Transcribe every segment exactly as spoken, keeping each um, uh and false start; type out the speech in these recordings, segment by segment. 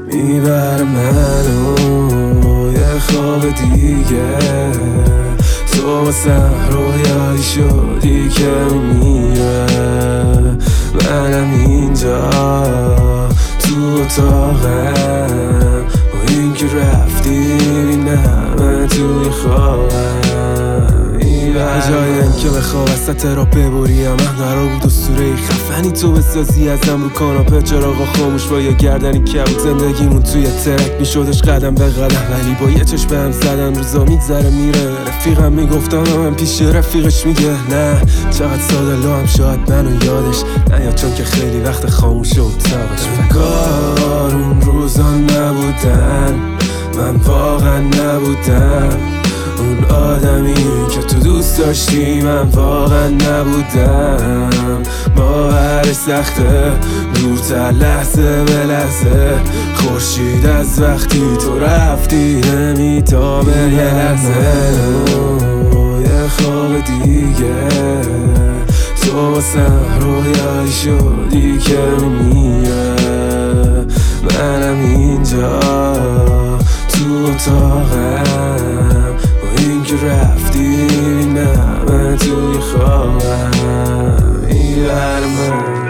میبر منو یه خواب دیگه، تو واسم رویایی شدی که میمیره. منم اینجا تو اتاقم، با این که رفتی بینم من توی خوابم. جایم که بخواب وسط را ببریم، من قرار بود اسطوره خفنی تو بسازی ازم رو کاناپه، چراغا خاموش با یه گردنی کبود، زندگیمون توی ترک میشدش قدم به قدم، ولی با یه چشم هم زدن روزا میگذره میره. رفیقم میگفتم من پیش رفیقش میگه نه، چقدر ساده لو هم شاید منو یادش نیاد، چون که خیلی وقت خاموش و اتاقش. انگار اون روزا نبودن، من واقعا نبودم اون آدمی که تو دوست داشتی، من واقعا نبودم. باورش سخته دورتر لحظه به لحظه، خورشید از وقتی تو رفتی نمیتابه یه لحظه. یه خواب دیگه، تو واسم رویایی شدی که میمیره. منم اینجا تو اتاقم، این که رفتی بینم من توی خوابم. میبر من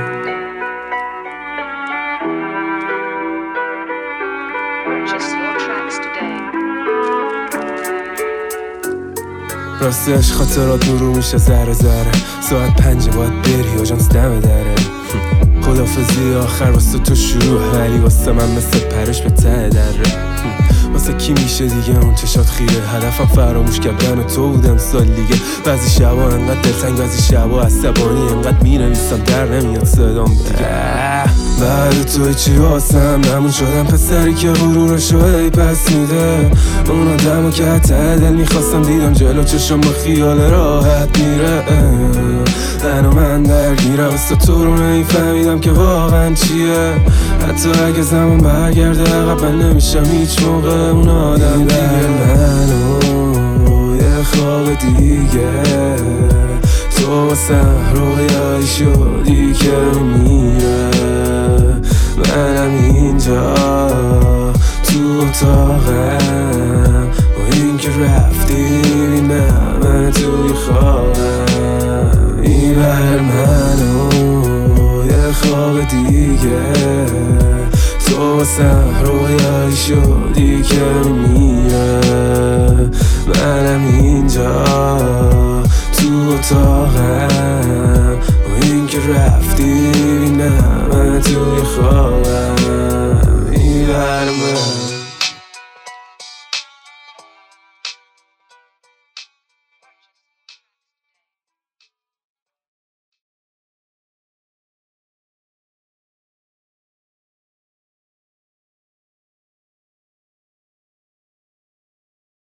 راستش خاطرات مرور میشه ذره ذره، ساعت پنجه باید بری آژانس دم دره. خدافزی آخر واسه تو شروع، ولی واسه من مثل پرش به ته دره. واسه کی میشه دیگه اون چشات خیره، هدفم فراموش کردن و تو بودم سال دیگه. بعضی شبا انقدر دلتنگ، بعضی شبا عصبانی، انقدر مینویسم در نمیاد صدام دیگه. بعد توی چی واسم نمون شدم، پسری که غرورشو ای پس میده. اون آدمو که حتی دل میخواستم دیدم جلو چشم با خیال راحت میره. من و من درگیرم واسه تو رو نمیفهمیدم که واقعا چیه. حتی اگه زمان برگرده عقب من نمیشم هیچ موقع اون آدم دیگه. منو یه خواب دیگه، تو واسم رویایی شدی که میمیره. منم اینجا تو اتاقم، با این که رفتی بینم من توی خوابم. میبر منو یه خواب دیگه، تو واسم رویایی شدی که میمیره. منم اینجا تو اتاقم، با این که رفتی بینم من توی خوابم. میبر